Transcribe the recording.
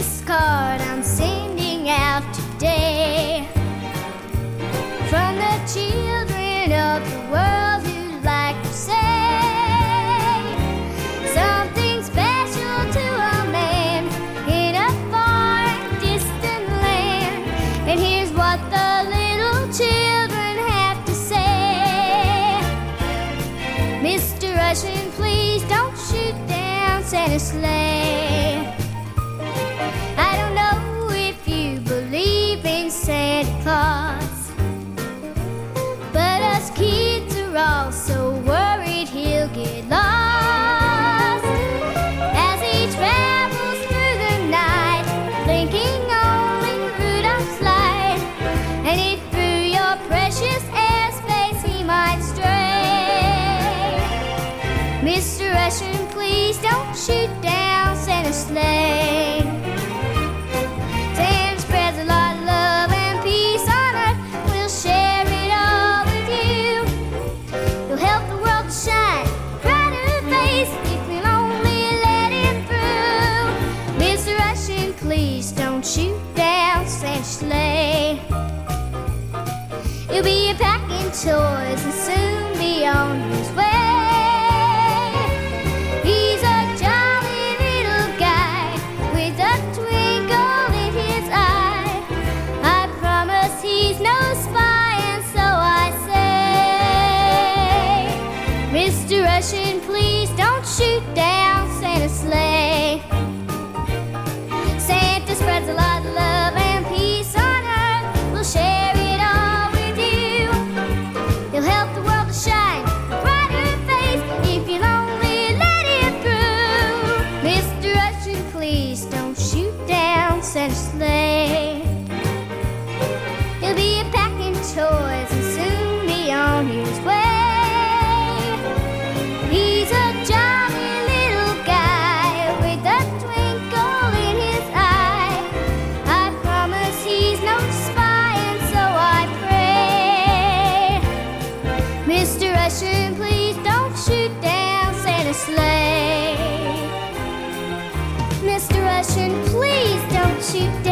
Christmas card I'm sending out today from the children of the world who'd like to say something special to a man in a far distant land. And here's what the little children have to say. Mr. Russian, please don't shoot down Santa's sleigh. I don't know if you believe in Santa Claus, but us kids are all so worried he'll get lost as he travels through the night, thinking only Rudolph's light. And if through your precious airspace he might stray, Mr. Russian, please don't shoot down Santa's sleigh. Santa spreads a lot of love and peace on earth. We'll share it all with you. He'll help the world to shine brighter face if we'll only let him through. Mr. Russian, please don't shoot down Santa's sleigh. He'll be packing toys and soon be on his way. He's a jolly little guy with a twinkle in his eye. I promise he's no spy, and so I say, Mr. Russian, please don't shoot down Santa's sleigh. Santa spreads a lot of love and peace on earth. We'll share it all with you. He'll help the world to shine a brighter face if you'll only let him through. Mr. Russian, please don't shoot down Santa's sleigh. He'll be packing toys and soon be on his way. He's a jolly little guy with a twinkle in his eye. I promise he's no spy, and so I pray, Mr. Russian, please don't shoot down Santa's sleigh. Mr. Russian, please don't shoot down